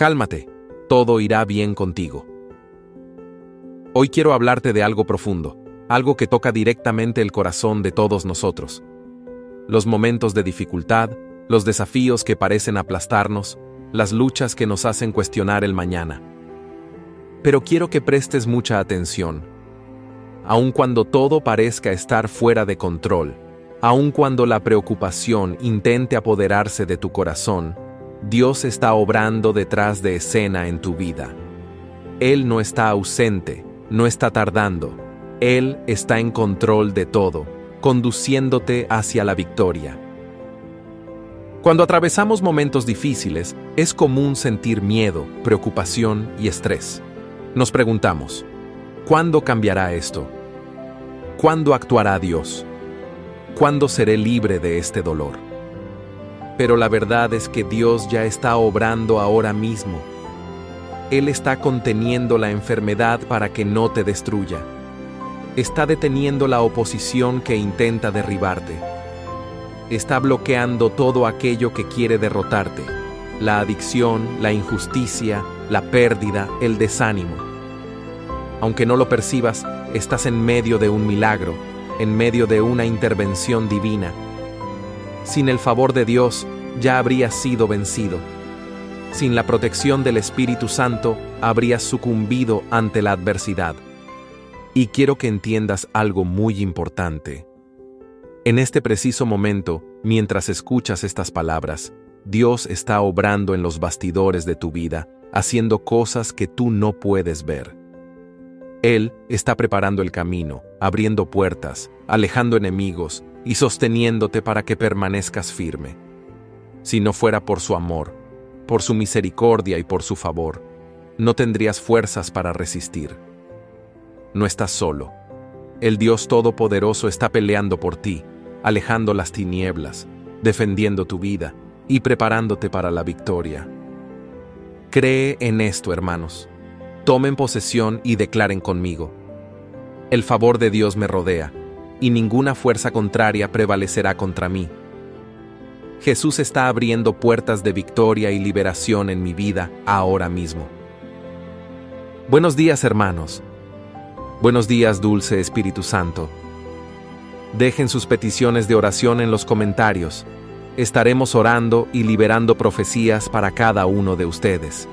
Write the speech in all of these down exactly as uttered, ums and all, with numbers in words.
Cálmate, todo irá bien contigo. Hoy quiero hablarte de algo profundo, algo que toca directamente el corazón de todos nosotros. Los momentos de dificultad, los desafíos que parecen aplastarnos, las luchas que nos hacen cuestionar el mañana. Pero quiero que prestes mucha atención. Aun cuando todo parezca estar fuera de control, aun cuando la preocupación intente apoderarse de tu corazón, Dios está obrando detrás de escena en tu vida. Él no está ausente, no está tardando. Él está en control de todo, conduciéndote hacia la victoria. Cuando atravesamos momentos difíciles, es común sentir miedo, preocupación y estrés. Nos preguntamos, ¿cuándo cambiará esto? ¿Cuándo actuará Dios? ¿Cuándo seré libre de este dolor? Pero la verdad es que Dios ya está obrando ahora mismo. Él está conteniendo la enfermedad para que no te destruya. Está deteniendo la oposición que intenta derribarte. Está bloqueando todo aquello que quiere derrotarte: la adicción, la injusticia, la pérdida, el desánimo. Aunque no lo percibas, estás en medio de un milagro, en medio de una intervención divina. Sin el favor de Dios, ya habrías sido vencido. Sin la protección del Espíritu Santo, habrías sucumbido ante la adversidad. Y quiero que entiendas algo muy importante. En este preciso momento, mientras escuchas estas palabras, Dios está obrando en los bastidores de tu vida, haciendo cosas que tú no puedes ver. Él está preparando el camino, abriendo puertas, alejando enemigos y sosteniéndote para que permanezcas firme. Si no fuera por su amor, por su misericordia y por su favor, no tendrías fuerzas para resistir. No estás solo. El Dios Todopoderoso está peleando por ti, alejando las tinieblas, defendiendo tu vida y preparándote para la victoria. Cree en esto, hermanos. Tomen posesión y declaren conmigo: el favor de Dios me rodea, y ninguna fuerza contraria prevalecerá contra mí. Jesús está abriendo puertas de victoria y liberación en mi vida ahora mismo. Buenos días, hermanos. Buenos días, dulce Espíritu Santo. Dejen sus peticiones de oración en los comentarios. Estaremos orando y liberando profecías para cada uno de ustedes.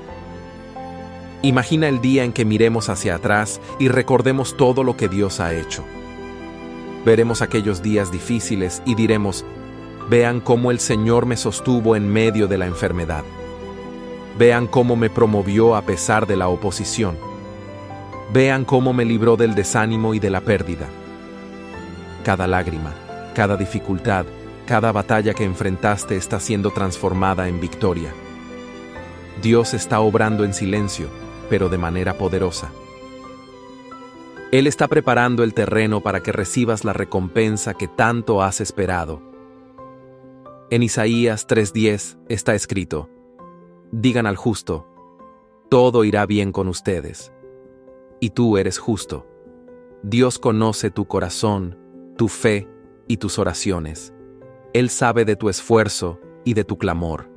Imagina el día en que miremos hacia atrás y recordemos todo lo que Dios ha hecho. Veremos aquellos días difíciles y diremos: vean cómo el Señor me sostuvo en medio de la enfermedad. Vean cómo me promovió a pesar de la oposición. Vean cómo me libró del desánimo y de la pérdida. Cada lágrima, cada dificultad, cada batalla que enfrentaste está siendo transformada en victoria. Dios está obrando en silencio, pero de manera poderosa. Él está preparando el terreno para que recibas la recompensa que tanto has esperado. En Isaías tres diez está escrito: digan al justo, todo irá bien con ustedes. Y tú eres justo. Dios conoce tu corazón, tu fe y tus oraciones. Él sabe de tu esfuerzo y de tu clamor.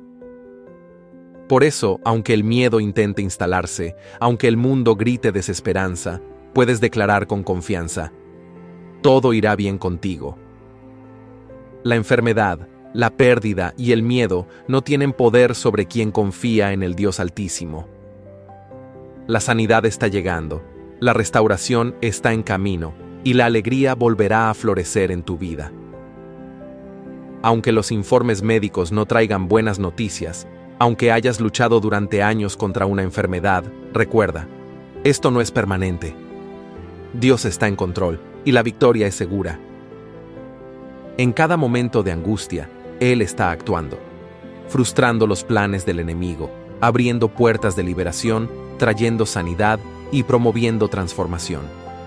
Por eso, aunque el miedo intente instalarse, aunque el mundo grite desesperanza, puedes declarar con confianza: todo irá bien contigo. La enfermedad, la pérdida y el miedo no tienen poder sobre quien confía en el Dios Altísimo. La sanidad está llegando, la restauración está en camino y la alegría volverá a florecer en tu vida. Aunque los informes médicos no traigan buenas noticias, aunque hayas luchado durante años contra una enfermedad, recuerda, esto no es permanente. Dios está en control y la victoria es segura. En cada momento de angustia, Él está actuando, frustrando los planes del enemigo, abriendo puertas de liberación, trayendo sanidad y promoviendo transformación.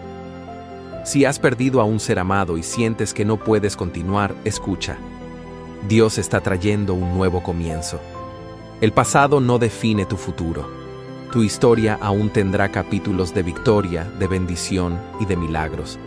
Si has perdido a un ser amado y sientes que no puedes continuar, escucha. Dios está trayendo un nuevo comienzo. El pasado no define tu futuro. Tu historia aún tendrá capítulos de victoria, de bendición y de milagros.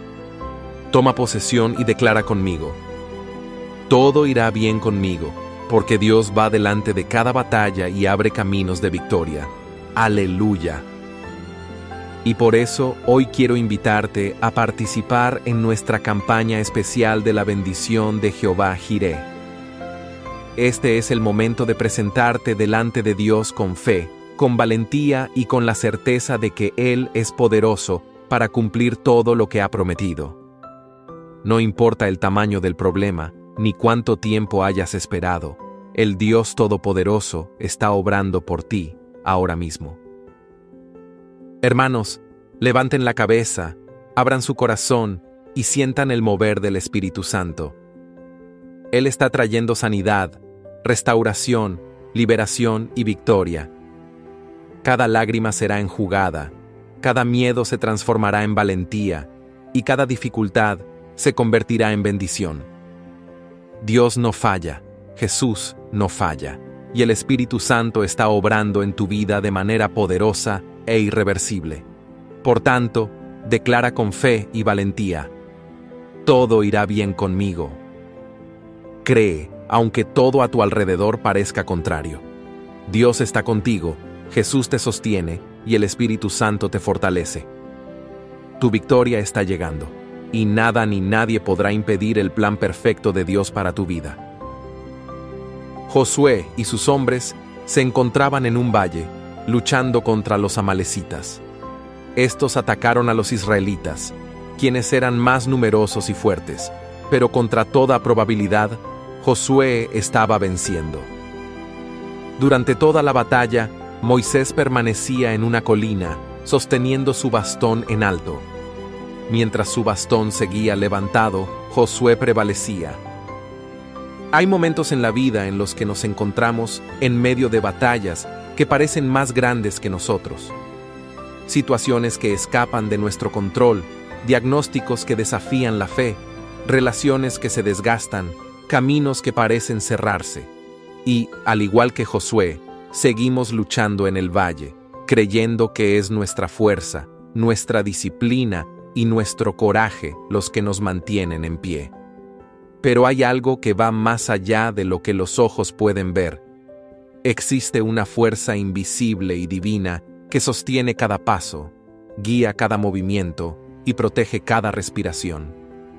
Toma posesión y declara conmigo: todo irá bien conmigo, porque Dios va delante de cada batalla y abre caminos de victoria. ¡Aleluya! Y por eso hoy quiero invitarte a participar en nuestra campaña especial de la bendición de Jehová Jireh. Este es el momento de presentarte delante de Dios con fe, con valentía y con la certeza de que Él es poderoso para cumplir todo lo que ha prometido. No importa el tamaño del problema, ni cuánto tiempo hayas esperado, el Dios Todopoderoso está obrando por ti ahora mismo. Hermanos, levanten la cabeza, abran su corazón y sientan el mover del Espíritu Santo. Él está trayendo sanidad, restauración, liberación y victoria. Cada lágrima será enjugada, cada miedo se transformará en valentía y cada dificultad se convertirá en bendición. Dios no falla, Jesús no falla, y el Espíritu Santo está obrando en tu vida de manera poderosa e irreversible. Por tanto, declara con fe y valentía: todo irá bien conmigo. Cree, aunque todo a tu alrededor parezca contrario. Dios está contigo, Jesús te sostiene y el Espíritu Santo te fortalece. Tu victoria está llegando, y nada ni nadie podrá impedir el plan perfecto de Dios para tu vida. Josué y sus hombres se encontraban en un valle, luchando contra los amalecitas. Estos atacaron a los israelitas, quienes eran más numerosos y fuertes, pero contra toda probabilidad, Josué estaba venciendo. Durante toda la batalla, Moisés permanecía en una colina, sosteniendo su bastón en alto. Mientras su bastón seguía levantado, Josué prevalecía. Hay momentos en la vida en los que nos encontramos en medio de batallas que parecen más grandes que nosotros. Situaciones que escapan de nuestro control, diagnósticos que desafían la fe, relaciones que se desgastan, caminos que parecen cerrarse. Y, al igual que Josué, seguimos luchando en el valle, creyendo que es nuestra fuerza, nuestra disciplina y nuestro coraje los que nos mantienen en pie. Pero hay algo que va más allá de lo que los ojos pueden ver. Existe una fuerza invisible y divina que sostiene cada paso, guía cada movimiento y protege cada respiración.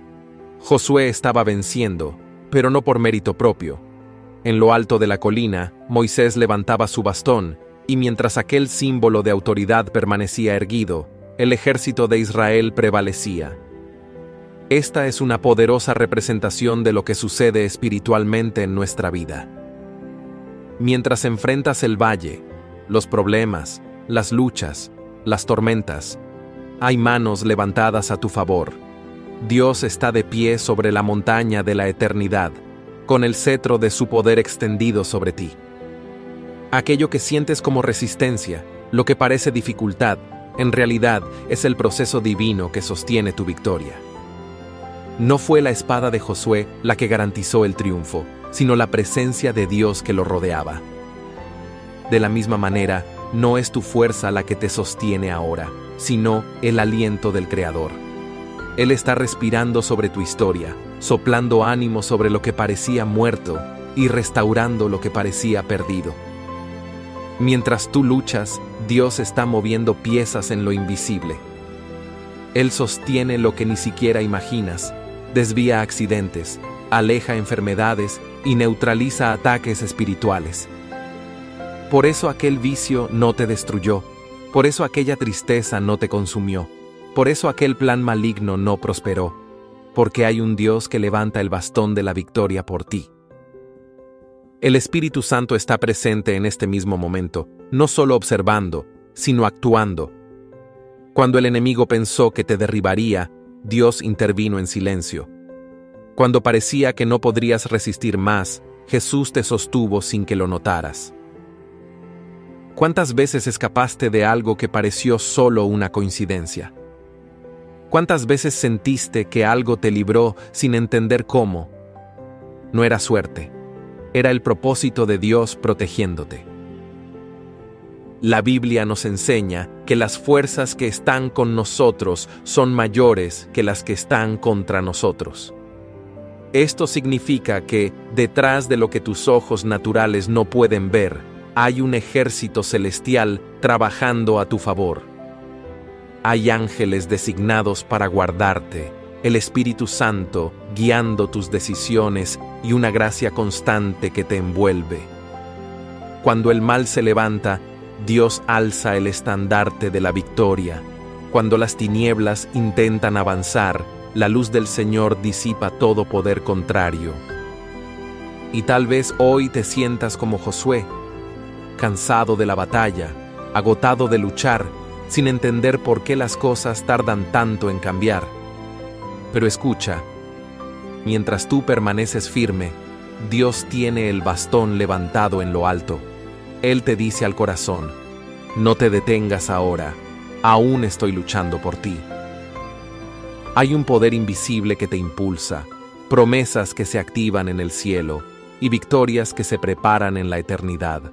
Josué estaba venciendo, pero no por mérito propio. En lo alto de la colina, Moisés levantaba su bastón, y mientras aquel símbolo de autoridad permanecía erguido, el ejército de Israel prevalecía. Esta es una poderosa representación de lo que sucede espiritualmente en nuestra vida. Mientras enfrentas el valle, los problemas, las luchas, las tormentas, hay manos levantadas a tu favor. Dios está de pie sobre la montaña de la eternidad, con el cetro de su poder extendido sobre ti. Aquello que sientes como resistencia, lo que parece dificultad, en realidad es el proceso divino que sostiene tu victoria. No fue la espada de Josué la que garantizó el triunfo, sino la presencia de Dios que lo rodeaba. De la misma manera, no es tu fuerza la que te sostiene ahora, sino el aliento del Creador. Él está respirando sobre tu historia, soplando ánimo sobre lo que parecía muerto y restaurando lo que parecía perdido. Mientras tú luchas, Dios está moviendo piezas en lo invisible. Él sostiene lo que ni siquiera imaginas, desvía accidentes, aleja enfermedades y neutraliza ataques espirituales. Por eso aquel vicio no te destruyó, por eso aquella tristeza no te consumió, por eso aquel plan maligno no prosperó, porque hay un Dios que levanta el bastón de la victoria por ti. El Espíritu Santo está presente en este mismo momento, no solo observando, sino actuando. Cuando el enemigo pensó que te derribaría, Dios intervino en silencio. Cuando parecía que no podrías resistir más, Jesús te sostuvo sin que lo notaras. ¿Cuántas veces escapaste de algo que pareció solo una coincidencia? ¿Cuántas veces sentiste que algo te libró sin entender cómo? No era suerte, era el propósito de Dios protegiéndote. La Biblia nos enseña que las fuerzas que están con nosotros son mayores que las que están contra nosotros. Esto significa que, detrás de lo que tus ojos naturales no pueden ver, hay un ejército celestial trabajando a tu favor. Hay ángeles designados para guardarte, el Espíritu Santo guiando tus decisiones y una gracia constante que te envuelve. Cuando el mal se levanta, Dios alza el estandarte de la victoria. Cuando las tinieblas intentan avanzar, la luz del Señor disipa todo poder contrario. Y tal vez hoy te sientas como Josué, cansado de la batalla, agotado de luchar, sin entender por qué las cosas tardan tanto en cambiar. Pero escucha, mientras tú permaneces firme, Dios tiene el bastón levantado en lo alto. Él te dice al corazón, no te detengas ahora, aún estoy luchando por ti. Hay un poder invisible que te impulsa, promesas que se activan en el cielo y victorias que se preparan en la eternidad.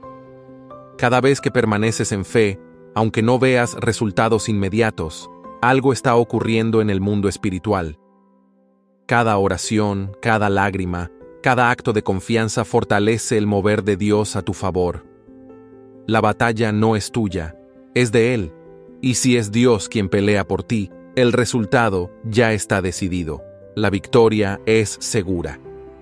Cada vez que permaneces en fe, aunque no veas resultados inmediatos, algo está ocurriendo en el mundo espiritual. Cada oración, cada lágrima, cada acto de confianza fortalece el mover de Dios a tu favor. La batalla no es tuya, es de Él, y si es Dios quien pelea por ti, el resultado ya está decidido. La victoria es segura.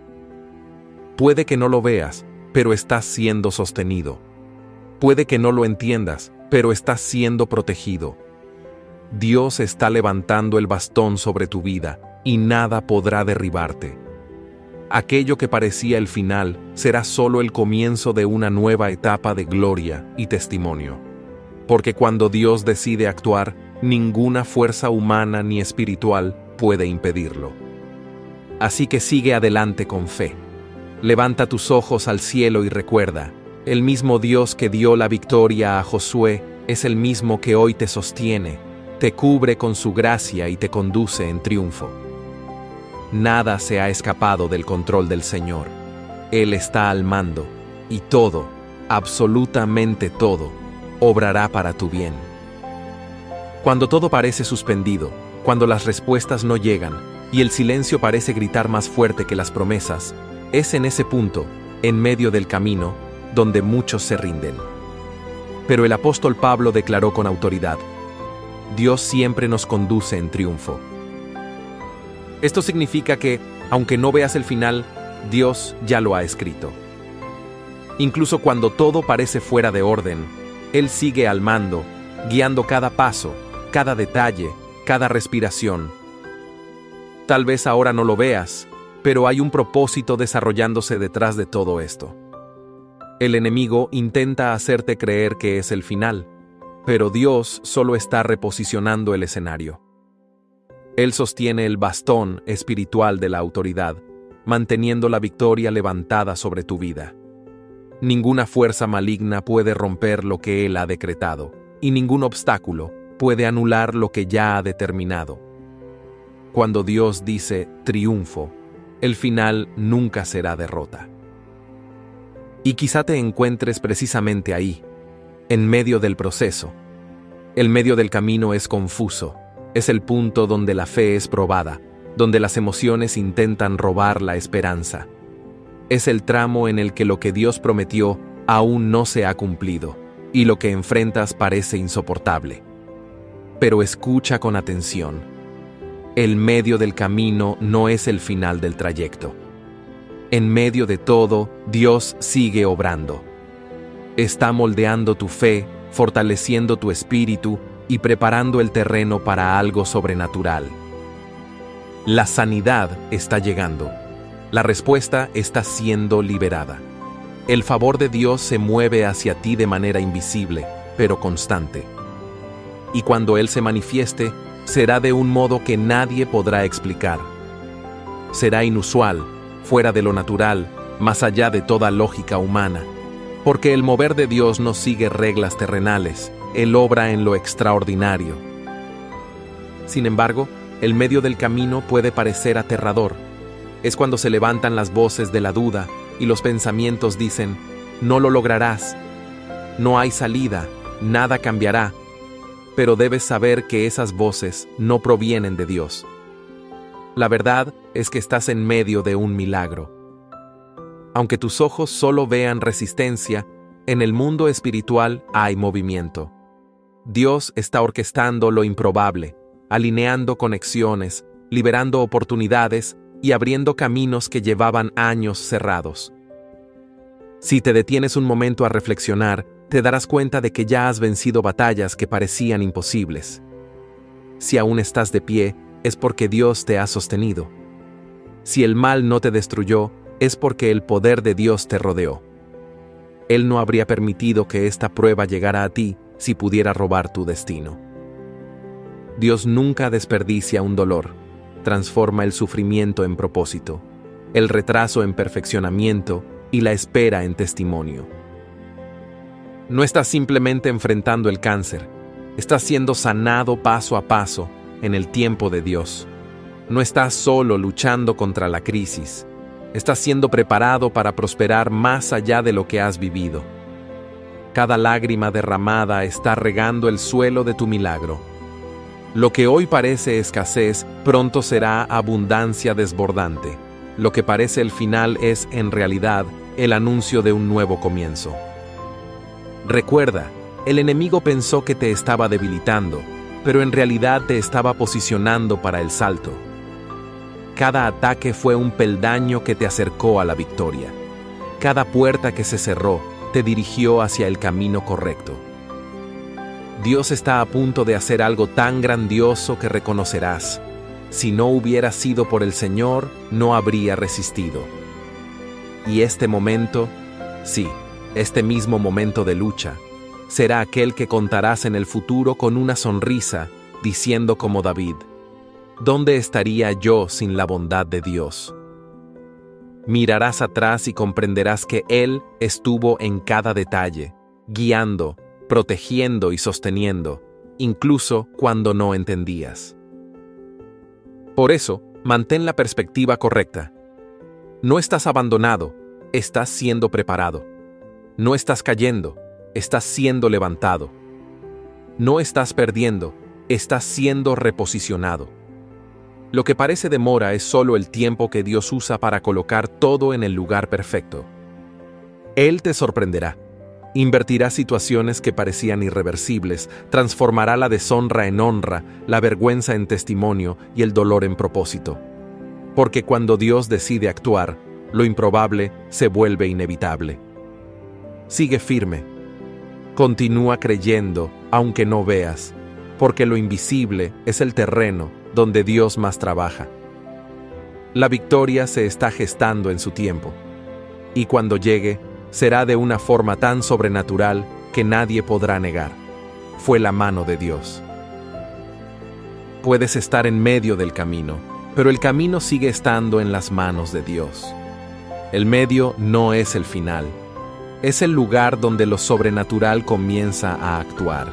Puede que no lo veas, pero estás siendo sostenido. Puede que no lo entiendas, pero estás siendo protegido. Dios está levantando el bastón sobre tu vida, y nada podrá derribarte. Aquello que parecía el final será solo el comienzo de una nueva etapa de gloria y testimonio. Porque cuando Dios decide actuar, ninguna fuerza humana ni espiritual puede impedirlo. Así que sigue adelante con fe. Levanta tus ojos al cielo y recuerda, el mismo Dios que dio la victoria a Josué es el mismo que hoy te sostiene, te cubre con su gracia y te conduce en triunfo. Nada se ha escapado del control del Señor. Él está al mando, y todo, absolutamente todo, obrará para tu bien. Cuando todo parece suspendido, cuando las respuestas no llegan, y el silencio parece gritar más fuerte que las promesas, es en ese punto, en medio del camino, donde muchos se rinden. Pero el apóstol Pablo declaró con autoridad, Dios siempre nos conduce en triunfo. Esto significa que, aunque no veas el final, Dios ya lo ha escrito. Incluso cuando todo parece fuera de orden, Él sigue al mando, guiando cada paso, cada detalle, cada respiración. Tal vez ahora no lo veas, pero hay un propósito desarrollándose detrás de todo esto. El enemigo intenta hacerte creer que es el final, pero Dios solo está reposicionando el escenario. Él sostiene el bastón espiritual de la autoridad, manteniendo la victoria levantada sobre tu vida. Ninguna fuerza maligna puede romper lo que Él ha decretado, y ningún obstáculo puede anular lo que ya ha determinado. Cuando Dios dice triunfo, el final nunca será derrota. Y quizá te encuentres precisamente ahí, en medio del proceso. El medio del camino es confuso, es el punto donde la fe es probada, donde las emociones intentan robar la esperanza. Es el tramo en el que lo que Dios prometió aún no se ha cumplido, y lo que enfrentas parece insoportable. Pero escucha con atención. El medio del camino no es el final del trayecto. En medio de todo, Dios sigue obrando. Está moldeando tu fe, fortaleciendo tu espíritu y preparando el terreno para algo sobrenatural. La sanidad está llegando. La respuesta está siendo liberada. El favor de Dios se mueve hacia ti de manera invisible, pero constante. Y cuando Él se manifieste, será de un modo que nadie podrá explicar. Será inusual, fuera de lo natural, más allá de toda lógica humana. Porque el mover de Dios no sigue reglas terrenales, Él obra en lo extraordinario. Sin embargo, el medio del camino puede parecer aterrador. Es cuando se levantan las voces de la duda y los pensamientos dicen, no lo lograrás, no hay salida, nada cambiará. Pero debes saber que esas voces no provienen de Dios. La verdad es que estás en medio de un milagro. Aunque tus ojos solo vean resistencia, en el mundo espiritual hay movimiento. Dios está orquestando lo improbable, alineando conexiones, liberando oportunidades y abriendo caminos que llevaban años cerrados. Si te detienes un momento a reflexionar, te darás cuenta de que ya has vencido batallas que parecían imposibles. Si aún estás de pie, es porque Dios te ha sostenido. Si el mal no te destruyó, es porque el poder de Dios te rodeó. Él no habría permitido que esta prueba llegara a ti si pudiera robar tu destino. Dios nunca desperdicia un dolor, transforma el sufrimiento en propósito, el retraso en perfeccionamiento y la espera en testimonio. No estás simplemente enfrentando el cáncer, estás siendo sanado paso a paso en el tiempo de Dios. No estás solo luchando contra la crisis, estás siendo preparado para prosperar más allá de lo que has vivido. Cada lágrima derramada está regando el suelo de tu milagro. Lo que hoy parece escasez, pronto será abundancia desbordante. Lo que parece el final es, en realidad, el anuncio de un nuevo comienzo. Recuerda, el enemigo pensó que te estaba debilitando, pero en realidad te estaba posicionando para el salto. Cada ataque fue un peldaño que te acercó a la victoria. Cada puerta que se cerró te dirigió hacia el camino correcto. Dios está a punto de hacer algo tan grandioso que reconocerás. Si no hubiera sido por el Señor, no habría resistido. Y este momento, sí, este mismo momento de lucha, será aquel que contarás en el futuro con una sonrisa, diciendo como David: ¿dónde estaría yo sin la bondad de Dios? Mirarás atrás y comprenderás que Él estuvo en cada detalle, guiando, protegiendo y sosteniendo, incluso cuando no entendías. Por eso, mantén la perspectiva correcta. No estás abandonado, estás siendo preparado. No estás cayendo, estás siendo levantado. No estás perdiendo, estás siendo reposicionado. Lo que parece demora es solo el tiempo que Dios usa para colocar todo en el lugar perfecto. Él te sorprenderá. Invertirá situaciones que parecían irreversibles, transformará la deshonra en honra, la vergüenza en testimonio y el dolor en propósito. Porque cuando Dios decide actuar, lo improbable se vuelve inevitable. Sigue firme. Continúa creyendo, aunque no veas, porque lo invisible es el terreno donde Dios más trabaja. La victoria se está gestando en su tiempo, y cuando llegue, será de una forma tan sobrenatural que nadie podrá negar. Fue la mano de Dios. Puedes estar en medio del camino, pero el camino sigue estando en las manos de Dios. El medio no es el final, es el lugar donde lo sobrenatural comienza a actuar.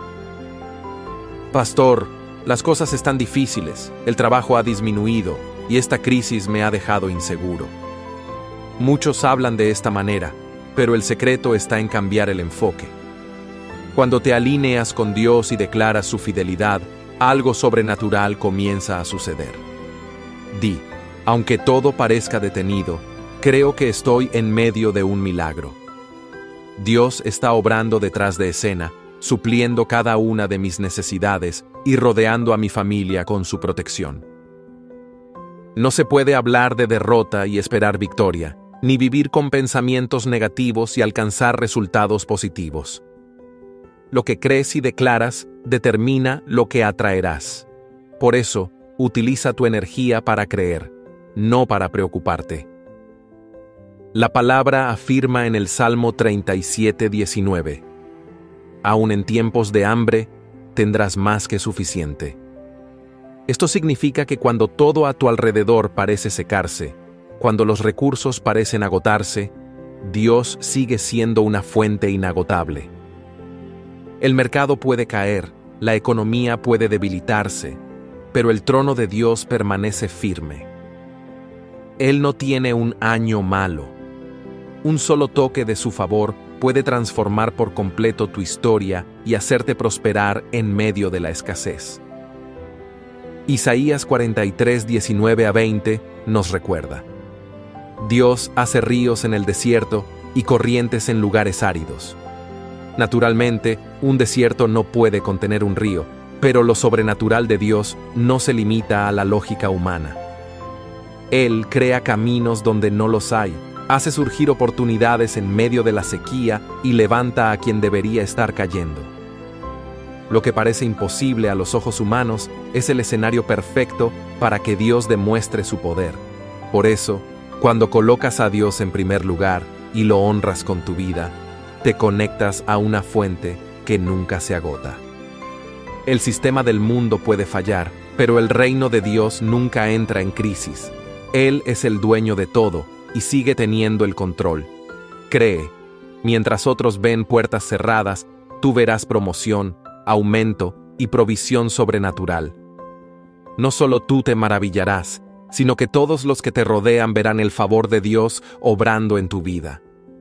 Pastor, las cosas están difíciles, el trabajo ha disminuido y esta crisis me ha dejado inseguro. Muchos hablan de esta manera, pero el secreto está en cambiar el enfoque. Cuando te alineas con Dios y declaras su fidelidad, algo sobrenatural comienza a suceder. Di, aunque todo parezca detenido, creo que estoy en medio de un milagro. Dios está obrando detrás de escena, supliendo cada una de mis necesidades y rodeando a mi familia con su protección. No se puede hablar de derrota y esperar victoria, ni vivir con pensamientos negativos y alcanzar resultados positivos. Lo que crees y declaras determina lo que atraerás. Por eso, utiliza tu energía para creer, no para preocuparte. La palabra afirma en el Salmo treinta y siete, diecinueve: aun en tiempos de hambre, tendrás más que suficiente. Esto significa que cuando todo a tu alrededor parece secarse, cuando los recursos parecen agotarse, Dios sigue siendo una fuente inagotable. El mercado puede caer, la economía puede debilitarse, pero el trono de Dios permanece firme. Él no tiene un año malo. Un solo toque de su favor puede transformar por completo tu historia y hacerte prosperar en medio de la escasez. Isaías cuarenta y tres, diecinueve a veinte nos recuerda: Dios hace ríos en el desierto y corrientes en lugares áridos. Naturalmente, un desierto no puede contener un río, pero lo sobrenatural de Dios no se limita a la lógica humana. Él crea caminos donde no los hay, hace surgir oportunidades en medio de la sequía y levanta a quien debería estar cayendo. Lo que parece imposible a los ojos humanos es el escenario perfecto para que Dios demuestre su poder. Por eso, cuando colocas a Dios en primer lugar y lo honras con tu vida, te conectas a una fuente que nunca se agota. El sistema del mundo puede fallar, pero el reino de Dios nunca entra en crisis. Él es el dueño de todo y sigue teniendo el control. Cree, mientras otros ven puertas cerradas, tú verás promoción, aumento y provisión sobrenatural. No solo tú te maravillarás, sino que todos los que te rodean verán el favor de Dios obrando en tu vida.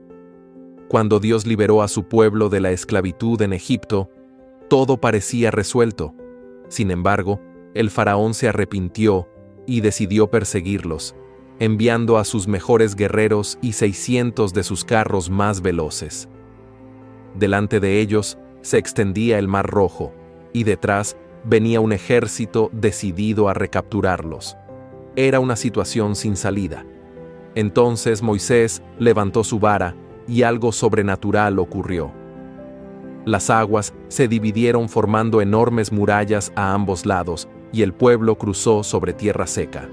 Cuando Dios liberó a su pueblo de la esclavitud en Egipto, todo parecía resuelto. Sin embargo, el faraón se arrepintió y decidió perseguirlos, enviando a sus mejores guerreros y seiscientos de sus carros más veloces. Delante de ellos se extendía el Mar Rojo, y detrás venía un ejército decidido a recapturarlos. Era una situación sin salida. Entonces Moisés levantó su vara y algo sobrenatural ocurrió. Las aguas se dividieron formando enormes murallas a ambos lados y el pueblo cruzó sobre tierra seca.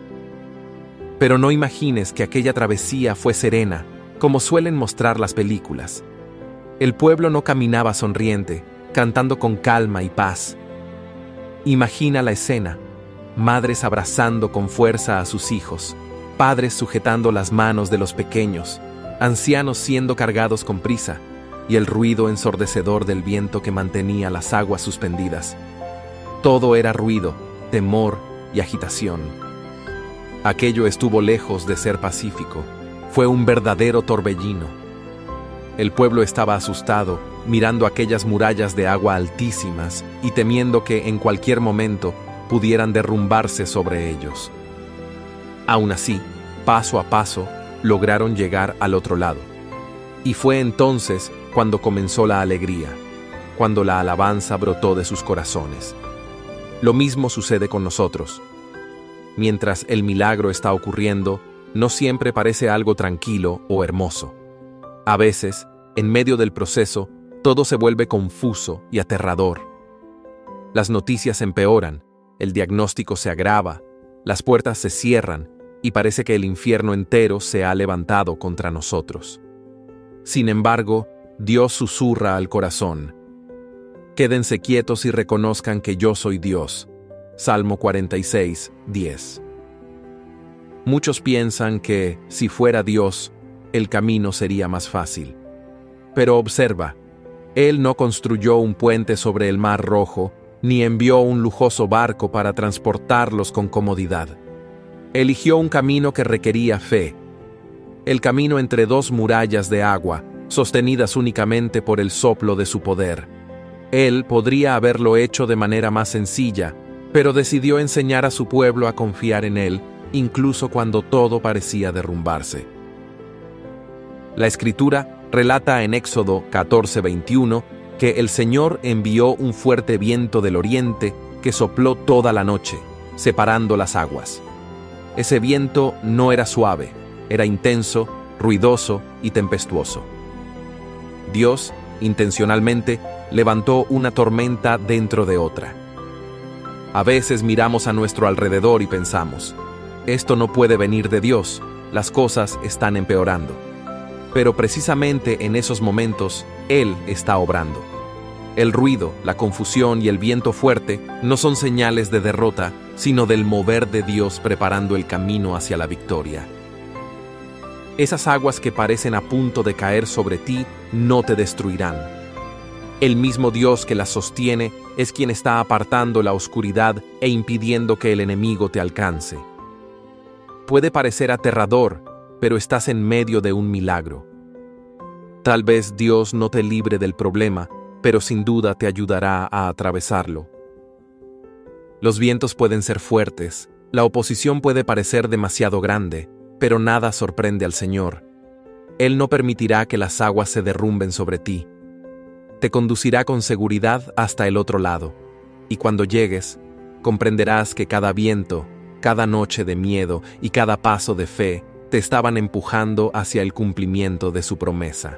Pero no imagines que aquella travesía fue serena, como suelen mostrar las películas. El pueblo no caminaba sonriente, cantando con calma y paz. Imagina la escena: madres abrazando con fuerza a sus hijos, padres sujetando las manos de los pequeños, ancianos siendo cargados con prisa, y el ruido ensordecedor del viento que mantenía las aguas suspendidas. Todo era ruido, temor y agitación. Aquello estuvo lejos de ser pacífico, fue un verdadero torbellino. El pueblo estaba asustado, mirando aquellas murallas de agua altísimas y temiendo que en cualquier momento pudieran derrumbarse sobre ellos. Aún así, paso a paso, lograron llegar al otro lado. Y fue entonces cuando comenzó la alegría, cuando la alabanza brotó de sus corazones. Lo mismo sucede con nosotros. Mientras el milagro está ocurriendo, no siempre parece algo tranquilo o hermoso. A veces, en medio del proceso, todo se vuelve confuso y aterrador. Las noticias empeoran, el diagnóstico se agrava, las puertas se cierran y parece que el infierno entero se ha levantado contra nosotros. Sin embargo, Dios susurra al corazón: quédense quietos y reconozcan que yo soy Dios. Salmo cuarenta y seis, diez. Muchos piensan que, si fuera Dios, el camino sería más fácil. Pero observa, Él no construyó un puente sobre el Mar Rojo, ni envió un lujoso barco para transportarlos con comodidad. Eligió un camino que requería fe. El camino entre dos murallas de agua, sostenidas únicamente por el soplo de su poder. Él podría haberlo hecho de manera más sencilla, pero decidió enseñar a su pueblo a confiar en Él, incluso cuando todo parecía derrumbarse. La Escritura relata en Éxodo catorce, veintiuno que el Señor envió un fuerte viento del oriente que sopló toda la noche, separando las aguas. Ese viento no era suave, era intenso, ruidoso y tempestuoso. Dios, intencionalmente, levantó una tormenta dentro de otra. A veces miramos a nuestro alrededor y pensamos: esto no puede venir de Dios, las cosas están empeorando. Pero precisamente en esos momentos, Él está obrando. El ruido, la confusión y el viento fuerte no son señales de derrota, sino del mover de Dios preparando el camino hacia la victoria. Esas aguas que parecen a punto de caer sobre ti no te destruirán. El mismo Dios que las sostiene es quien está apartando la oscuridad e impidiendo que el enemigo te alcance. Puede parecer aterrador, pero estás en medio de un milagro. Tal vez Dios no te libre del problema, pero sin duda te ayudará a atravesarlo. Los vientos pueden ser fuertes, la oposición puede parecer demasiado grande, pero nada sorprende al Señor. Él no permitirá que las aguas se derrumben sobre ti. Te conducirá con seguridad hasta el otro lado, y cuando llegues, comprenderás que cada viento, cada noche de miedo y cada paso de fe te estaban empujando hacia el cumplimiento de su promesa.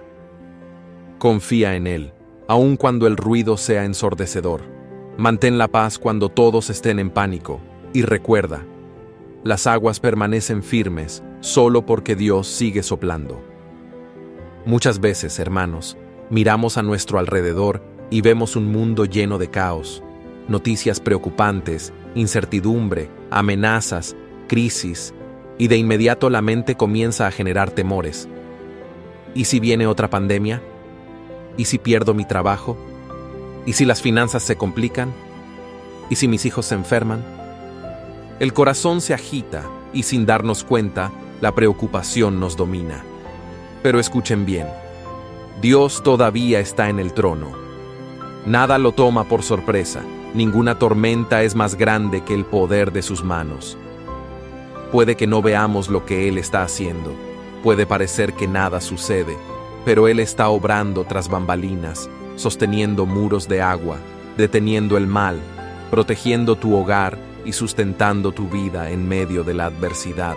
Confía en Él, aun cuando el ruido sea ensordecedor. Mantén la paz cuando todos estén en pánico, y recuerda, las aguas permanecen firmes solo porque Dios sigue soplando. Muchas veces, hermanos, miramos a nuestro alrededor y vemos un mundo lleno de caos, noticias preocupantes, incertidumbre, amenazas, crisis, y de inmediato la mente comienza a generar temores. ¿Y si viene otra pandemia? ¿Y si pierdo mi trabajo? ¿Y si las finanzas se complican? ¿Y si mis hijos se enferman? El corazón se agita y sin darnos cuenta, la preocupación nos domina. Pero escuchen bien, Dios todavía está en el trono. Nada lo toma por sorpresa, ninguna tormenta es más grande que el poder de sus manos. Puede que no veamos lo que Él está haciendo, puede parecer que nada sucede, pero Él está obrando tras bambalinas, sosteniendo muros de agua, deteniendo el mal, protegiendo tu hogar y sustentando tu vida en medio de la adversidad.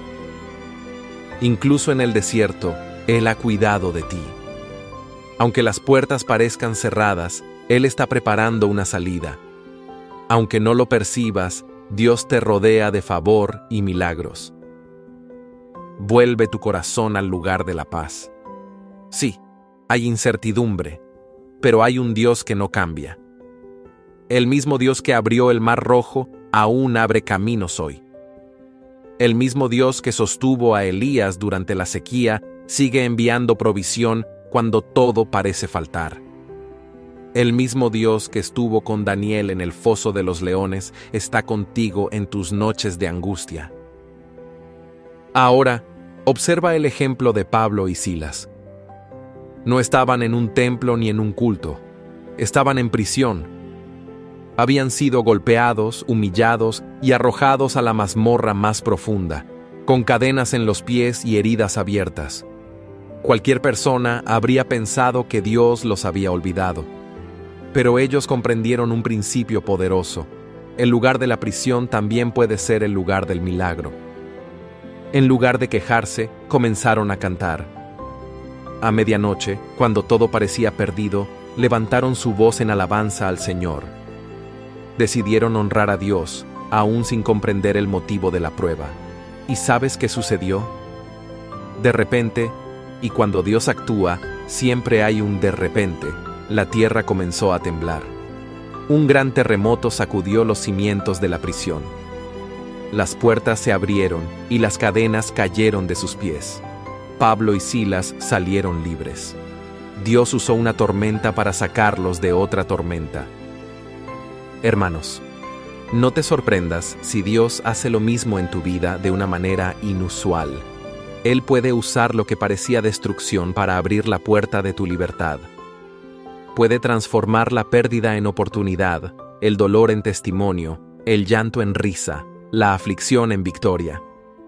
Incluso en el desierto, Él ha cuidado de ti. Aunque las puertas parezcan cerradas, Él está preparando una salida. Aunque no lo percibas, Dios te rodea de favor y milagros. Vuelve tu corazón al lugar de la paz. Sí, hay incertidumbre, pero hay un Dios que no cambia. El mismo Dios que abrió el Mar Rojo aún abre caminos hoy. El mismo Dios que sostuvo a Elías durante la sequía sigue enviando provisión cuando todo parece faltar. El mismo Dios que estuvo con Daniel en el foso de los leones está contigo en tus noches de angustia. Ahora, observa el ejemplo de Pablo y Silas. No estaban en un templo ni en un culto, estaban en prisión. Habían sido golpeados, humillados y arrojados a la mazmorra más profunda, con cadenas en los pies y heridas abiertas. Cualquier persona habría pensado que Dios los había olvidado. Pero ellos comprendieron un principio poderoso. El lugar de la prisión también puede ser el lugar del milagro. En lugar de quejarse, comenzaron a cantar. A medianoche, cuando todo parecía perdido, levantaron su voz en alabanza al Señor. Decidieron honrar a Dios, aún sin comprender el motivo de la prueba. ¿Y sabes qué sucedió? De repente, y cuando Dios actúa, siempre hay un de repente, la tierra comenzó a temblar. Un gran terremoto sacudió los cimientos de la prisión. Las puertas se abrieron y las cadenas cayeron de sus pies. Pablo y Silas salieron libres. Dios usó una tormenta para sacarlos de otra tormenta. Hermanos, no te sorprendas si Dios hace lo mismo en tu vida de una manera inusual. Él puede usar lo que parecía destrucción para abrir la puerta de tu libertad. Puede transformar la pérdida en oportunidad, el dolor en testimonio, el llanto en risa, la aflicción en victoria.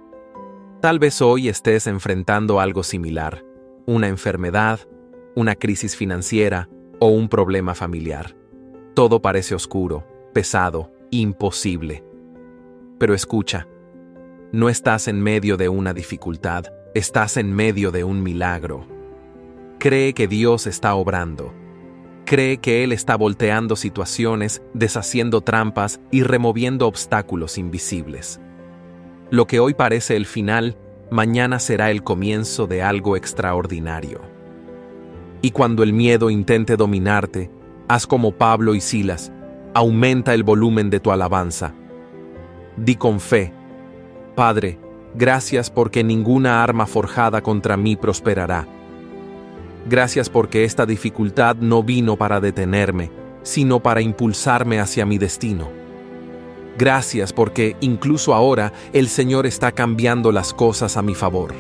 Tal vez hoy estés enfrentando algo similar, una enfermedad, una crisis financiera o un problema familiar. Todo parece oscuro, pesado, imposible. Pero escucha, no estás en medio de una dificultad, estás en medio de un milagro. Cree que Dios está obrando. Cree que Él está volteando situaciones, deshaciendo trampas y removiendo obstáculos invisibles. Lo que hoy parece el final, mañana será el comienzo de algo extraordinario. Y cuando el miedo intente dominarte, haz como Pablo y Silas, aumenta el volumen de tu alabanza. Di con fe, Padre, gracias porque ninguna arma forjada contra mí prosperará. Gracias porque esta dificultad no vino para detenerme, sino para impulsarme hacia mi destino. Gracias porque, incluso ahora, el Señor está cambiando las cosas a mi favor.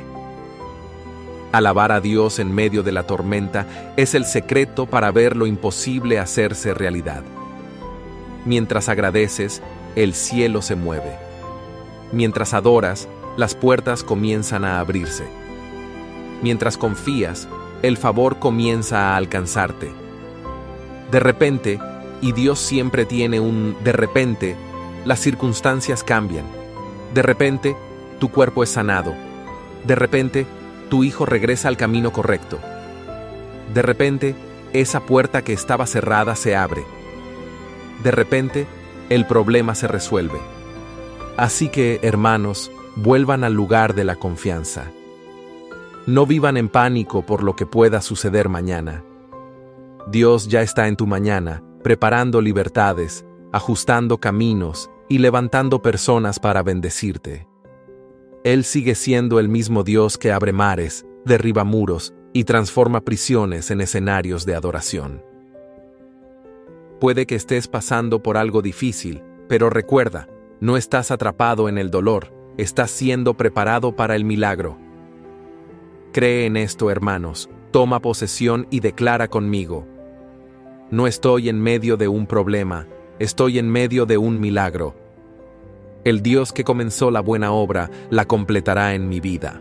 Alabar a Dios en medio de la tormenta es el secreto para ver lo imposible hacerse realidad. Mientras agradeces, el cielo se mueve. Mientras adoras, las puertas comienzan a abrirse. Mientras confías, el favor comienza a alcanzarte. De repente, y Dios siempre tiene un de repente, las circunstancias cambian. De repente, tu cuerpo es sanado. De repente, tu hijo regresa al camino correcto. De repente, esa puerta que estaba cerrada se abre. De repente, el problema se resuelve. Así que, hermanos, vuelvan al lugar de la confianza. No vivan en pánico por lo que pueda suceder mañana. Dios ya está en tu mañana, preparando libertades, ajustando caminos y levantando personas para bendecirte. Él sigue siendo el mismo Dios que abre mares, derriba muros y transforma prisiones en escenarios de adoración. Puede que estés pasando por algo difícil, pero recuerda, no estás atrapado en el dolor, estás siendo preparado para el milagro. Cree en esto, hermanos, toma posesión y declara conmigo: no estoy en medio de un problema, estoy en medio de un milagro. El Dios que comenzó la buena obra la completará en mi vida.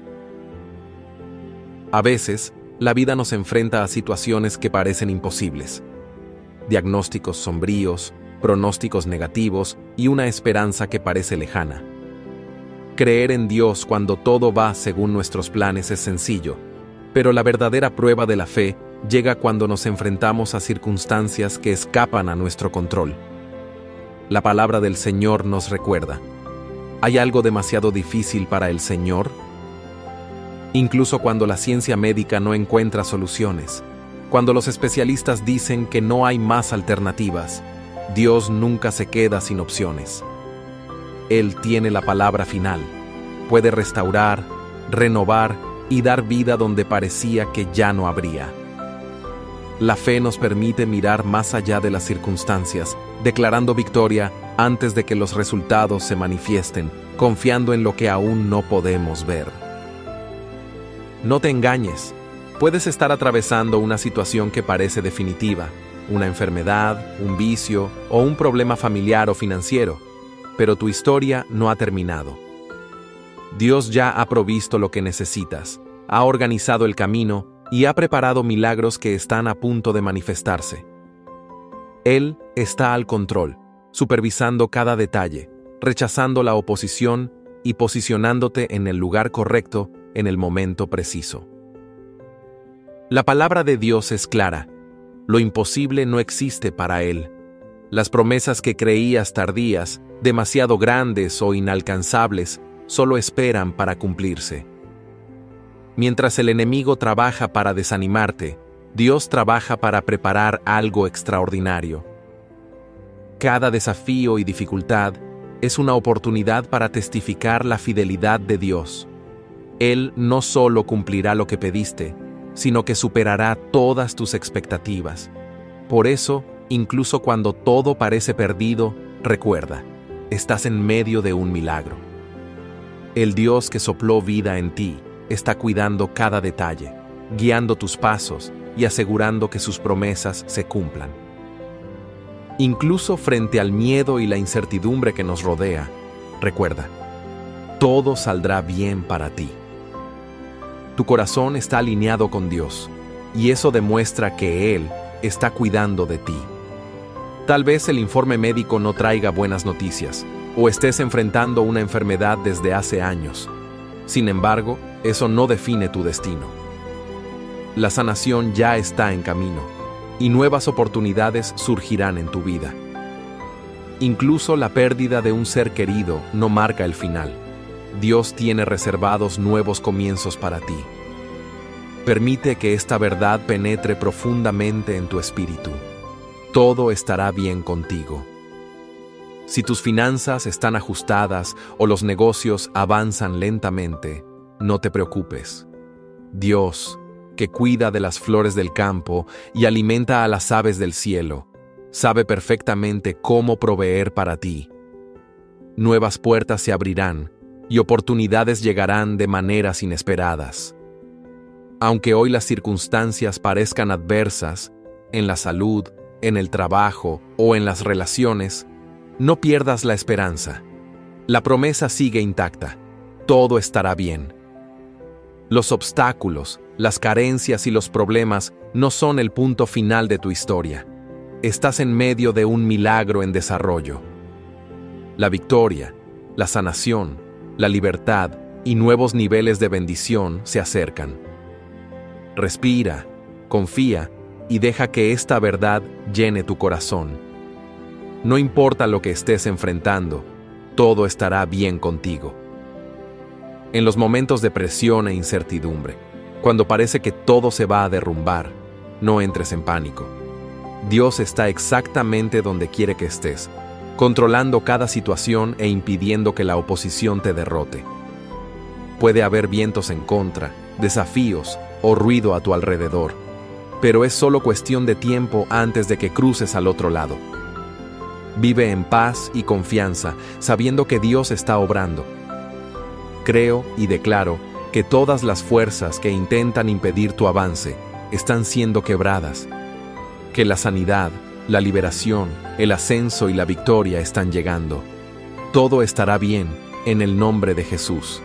A veces, la vida nos enfrenta a situaciones que parecen imposibles. Diagnósticos sombríos, pronósticos negativos y una esperanza que parece lejana. Creer en Dios cuando todo va según nuestros planes es sencillo, pero la verdadera prueba de la fe llega cuando nos enfrentamos a circunstancias que escapan a nuestro control. La palabra del Señor nos recuerda: ¿hay algo demasiado difícil para el Señor? Incluso cuando la ciencia médica no encuentra soluciones, cuando los especialistas dicen que no hay más alternativas, Dios nunca se queda sin opciones. Él tiene la palabra final, puede restaurar, renovar y dar vida donde parecía que ya no habría. La fe nos permite mirar más allá de las circunstancias, declarando victoria antes de que los resultados se manifiesten, confiando en lo que aún no podemos ver. No te engañes, puedes estar atravesando una situación que parece definitiva, una enfermedad, un vicio o un problema familiar o financiero, pero tu historia no ha terminado. Dios ya ha provisto lo que necesitas, ha organizado el camino y ha preparado milagros que están a punto de manifestarse. Él está al control, supervisando cada detalle, rechazando la oposición y posicionándote en el lugar correcto en el momento preciso. La palabra de Dios es clara: lo imposible no existe para Él. Las promesas que creías tardías, demasiado grandes o inalcanzables, solo esperan para cumplirse. Mientras el enemigo trabaja para desanimarte, Dios trabaja para preparar algo extraordinario. Cada desafío y dificultad es una oportunidad para testificar la fidelidad de Dios. Él no solo cumplirá lo que pediste, sino que superará todas tus expectativas. Por eso, incluso cuando todo parece perdido, recuerda, estás en medio de un milagro. El Dios que sopló vida en ti está cuidando cada detalle, guiando tus pasos y asegurando que sus promesas se cumplan. Incluso frente al miedo y la incertidumbre que nos rodea, recuerda, todo saldrá bien para ti. Tu corazón está alineado con Dios, y eso demuestra que Él está cuidando de ti. Tal vez el informe médico no traiga buenas noticias, o estés enfrentando una enfermedad desde hace años. Sin embargo, eso no define tu destino. La sanación ya está en camino, y nuevas oportunidades surgirán en tu vida. Incluso la pérdida de un ser querido no marca el final. Dios tiene reservados nuevos comienzos para ti. Permite que esta verdad penetre profundamente en tu espíritu. Todo estará bien contigo. Si tus finanzas están ajustadas o los negocios avanzan lentamente, no te preocupes. Dios, que cuida de las flores del campo y alimenta a las aves del cielo, sabe perfectamente cómo proveer para ti. Nuevas puertas se abrirán y oportunidades llegarán de maneras inesperadas. Aunque hoy las circunstancias parezcan adversas, en la salud, en el trabajo o en las relaciones, no pierdas la esperanza. La promesa sigue intacta. Todo estará bien. Los obstáculos, las carencias y los problemas no son el punto final de tu historia. Estás en medio de un milagro en desarrollo. La victoria, la sanación, la libertad y nuevos niveles de bendición se acercan. Respira, confía y deja que esta verdad llene tu corazón. No importa lo que estés enfrentando, todo estará bien contigo. En los momentos de presión e incertidumbre, cuando parece que todo se va a derrumbar, no entres en pánico. Dios está exactamente donde quiere que estés, controlando cada situación e impidiendo que la oposición te derrote. Puede haber vientos en contra, desafíos o ruido a tu alrededor, pero es solo cuestión de tiempo antes de que cruces al otro lado. Vive en paz y confianza, sabiendo que Dios está obrando. Creo y declaro que todas las fuerzas que intentan impedir tu avance están siendo quebradas, que la sanidad, la liberación, el ascenso y la victoria están llegando. Todo estará bien en el nombre de Jesús.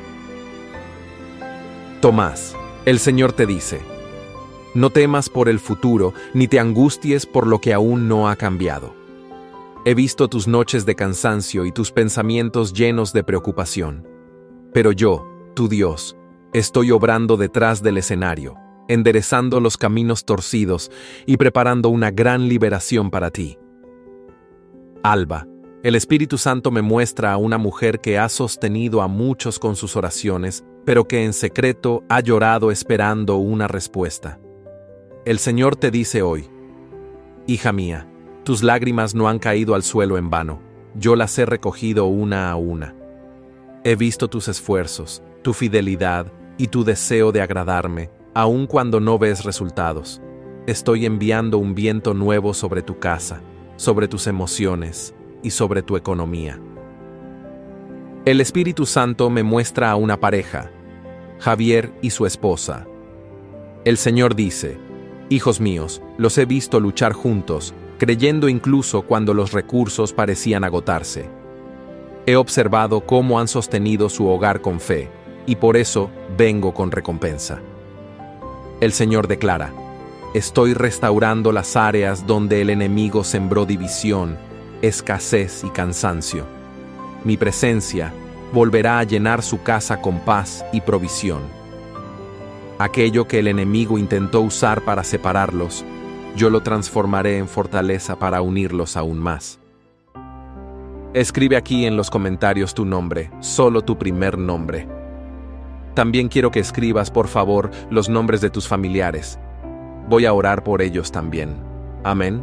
Tomás, el Señor te dice: no temas por el futuro, ni te angusties por lo que aún no ha cambiado. He visto tus noches de cansancio y tus pensamientos llenos de preocupación. Pero yo, tu Dios, estoy obrando detrás del escenario, enderezando los caminos torcidos y preparando una gran liberación para ti. Alba, el Espíritu Santo me muestra a una mujer que ha sostenido a muchos con sus oraciones, pero que en secreto ha llorado esperando una respuesta. El Señor te dice hoy: hija mía, tus lágrimas no han caído al suelo en vano, yo las he recogido una a una. He visto tus esfuerzos, tu fidelidad y tu deseo de agradarme, aun cuando no ves resultados. Estoy enviando un viento nuevo sobre tu casa, sobre tus emociones y sobre tu economía. El Espíritu Santo me muestra a una pareja, Javier y su esposa. El Señor dice: hijos míos, los he visto luchar juntos, creyendo incluso cuando los recursos parecían agotarse. He observado cómo han sostenido su hogar con fe, y por eso vengo con recompensa. El Señor declara: estoy restaurando las áreas donde el enemigo sembró división, escasez y cansancio. Mi presencia volverá a llenar su casa con paz y provisión. Aquello que el enemigo intentó usar para separarlos, yo lo transformaré en fortaleza para unirlos aún más. Escribe aquí en los comentarios tu nombre, solo tu primer nombre. También quiero que escribas, por favor, los nombres de tus familiares. Voy a orar por ellos también. Amén.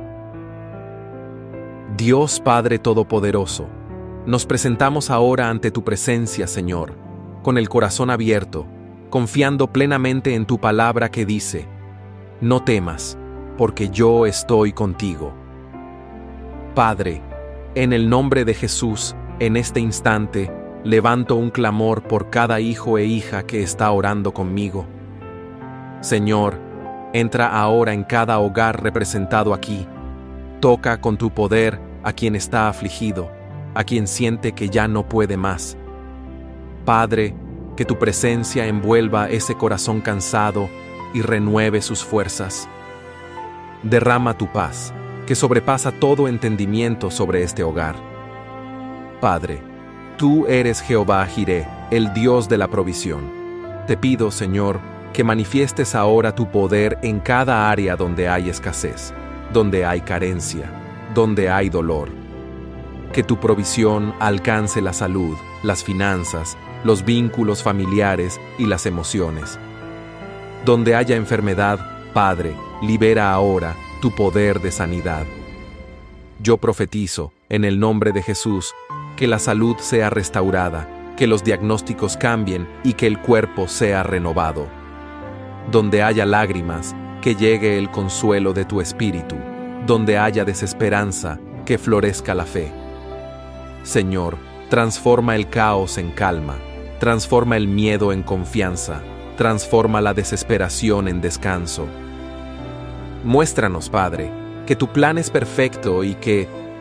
Dios Padre Todopoderoso, nos presentamos ahora ante tu presencia, Señor, con el corazón abierto, confiando plenamente en tu palabra que dice: no temas, porque yo estoy contigo. Padre, en el nombre de Jesús, en este instante, levanto un clamor por cada hijo e hija que está orando conmigo. Señor, entra ahora en cada hogar representado aquí. Toca con tu poder a quien está afligido, a quien siente que ya no puede más. Padre, que tu presencia envuelva ese corazón cansado y renueve sus fuerzas. Derrama tu paz, que sobrepasa todo entendimiento sobre este hogar. Padre, tú eres Jehová Jireh, el Dios de la provisión. Te pido, Señor, que manifiestes ahora tu poder en cada área donde hay escasez, donde hay carencia, donde hay dolor. Que tu provisión alcance la salud, las finanzas, los vínculos familiares y las emociones. Donde haya enfermedad, Padre, libera ahora tu poder de sanidad. Yo profetizo, en el nombre de Jesús, que la salud sea restaurada, que los diagnósticos cambien y que el cuerpo sea renovado. Donde haya lágrimas, que llegue el consuelo de tu espíritu. Donde haya desesperanza, que florezca la fe. Señor, transforma el caos en calma, transforma el miedo en confianza, transforma la desesperación en descanso. Muéstranos, Padre, que tu plan es perfecto y que,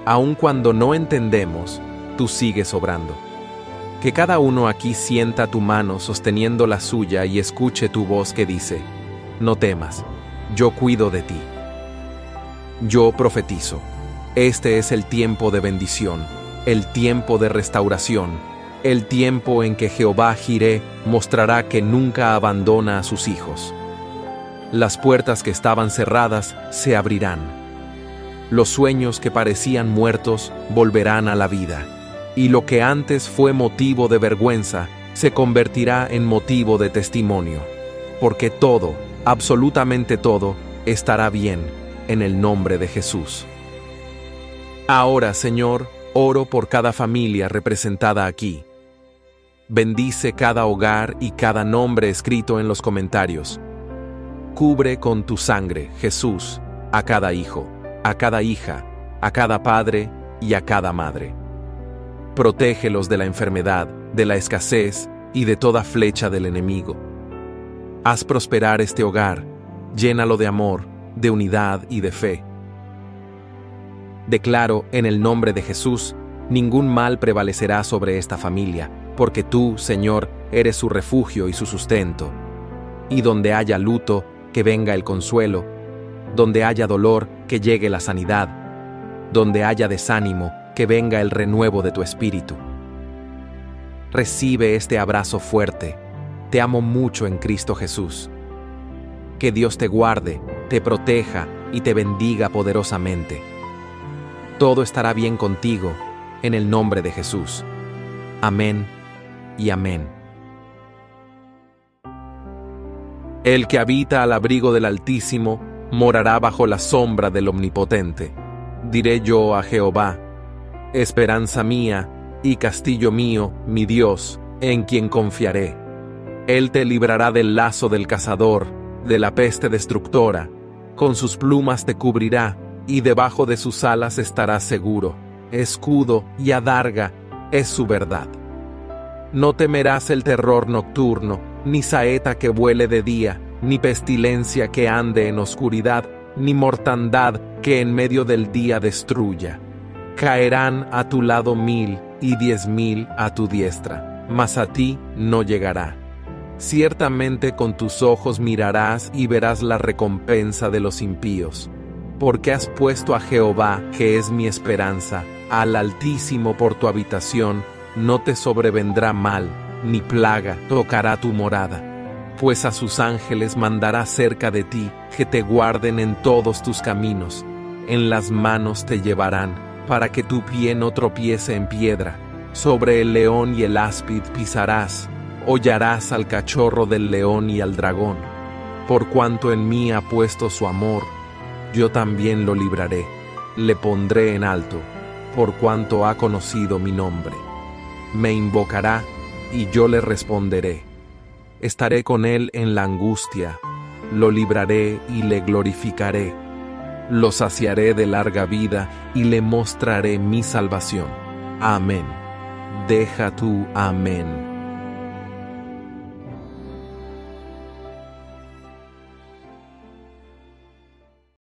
Aun cuando no entendemos, tú sigues obrando. Que cada uno aquí sienta tu mano sosteniendo la suya y escuche tu voz que dice: no temas, yo cuido de ti. Yo profetizo, este es el tiempo de bendición, el tiempo de restauración, el tiempo en que Jehová Jireh mostrará que nunca abandona a sus hijos. Las puertas que estaban cerradas se abrirán. Los sueños que parecían muertos volverán a la vida, y lo que antes fue motivo de vergüenza se convertirá en motivo de testimonio, porque todo, absolutamente todo, estará bien en el nombre de Jesús. Ahora, Señor, oro por cada familia representada aquí. Bendice cada hogar y cada nombre escrito en los comentarios. Cubre con tu sangre, Jesús, a cada hijo, a cada hija, a cada padre y a cada madre. Protégelos de la enfermedad, de la escasez y de toda flecha del enemigo. Haz prosperar este hogar, llénalo de amor, de unidad y de fe. Declaro, en el nombre de Jesús, ningún mal prevalecerá sobre esta familia, porque tú, Señor, eres su refugio y su sustento. Y donde haya luto, que venga el consuelo, donde haya dolor, que llegue la sanidad, donde haya desánimo, que venga el renuevo de tu espíritu. Recibe este abrazo fuerte. Te amo mucho en Cristo Jesús. Que Dios te guarde, te proteja y te bendiga poderosamente. Todo estará bien contigo, en el nombre de Jesús. Amén y amén. El que habita al abrigo del Altísimo morará bajo la sombra del Omnipotente. Diré yo a Jehová: esperanza mía y castillo mío, mi Dios, en quien confiaré. Él te librará del lazo del cazador, de la peste destructora. Con sus plumas te cubrirá, y debajo de sus alas estarás seguro. Escudo y adarga es su verdad. No temerás el terror nocturno, ni saeta que vuele de día, ni pestilencia que ande en oscuridad, ni mortandad que en medio del día destruya. Caerán a tu lado mil y diez mil a tu diestra, mas a ti no llegará. Ciertamente con tus ojos mirarás y verás la recompensa de los impíos. Porque has puesto a Jehová, que es mi esperanza, al Altísimo por tu habitación, no te sobrevendrá mal, ni plaga tocará tu morada. Pues a sus ángeles mandará cerca de ti, que te guarden en todos tus caminos. En las manos te llevarán, para que tu pie no tropiece en piedra. Sobre el león y el áspid pisarás, hollarás al cachorro del león y al dragón. Por cuanto en mí ha puesto su amor, yo también lo libraré, le pondré en alto, por cuanto ha conocido mi nombre. Me invocará, y yo le responderé. Estaré con él en la angustia, lo libraré y le glorificaré. Lo saciaré de larga vida y le mostraré mi salvación. Amén. Deja tú amén.